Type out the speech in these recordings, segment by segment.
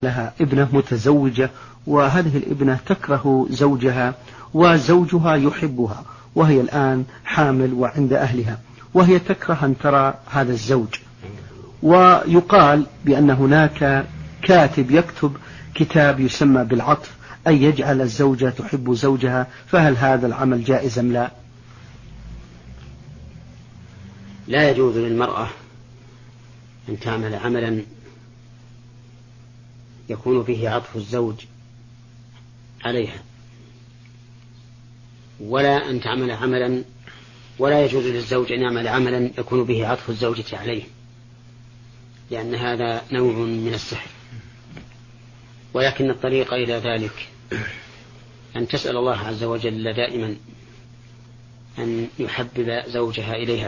لها ابنة متزوجة، وهذه الابنة تكره زوجها وزوجها يحبها، وهي الآن حامل وعند أهلها، وهي تكره أن ترى هذا الزوج. ويقال بأن هناك كاتب يكتب كتاب يسمى بالعطف، أي يجعل الزوجة تحب زوجها، فهل هذا العمل جائز أم لا؟ لا يجوز للمرأة أن تعمل عملا يكون فيه عطف الزوج عليها، ولا أن تعمل عملا، ولا يجوز للزوج أن يعمل عملا يكون به عطف الزوجة عليه، لأن هذا نوع من السحر. ولكن الطريق إلى ذلك أن تسأل الله عز وجل دائما أن يحبب زوجها إليها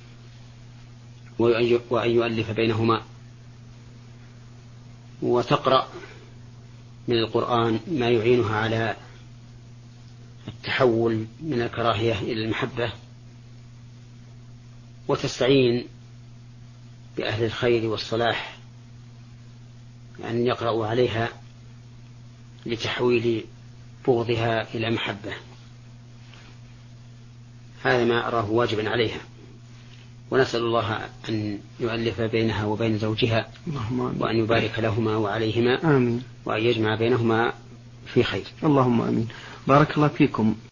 وأن يؤلف بينهما، وتقرأ من القرآن ما يعينها على التحول من الكراهية إلى المحبة، وتستعين بأهل الخير والصلاح أن يقرأوا عليها لتحويل بغضها إلى محبة. هذا ما أراه واجبا عليها، ونسأل الله أن يؤلف بينها وبين زوجها، وأن يبارك لهما وعليهما، آمين. وأن يجمع بينهما في خير. اللهم آمين. بارك الله فيكم.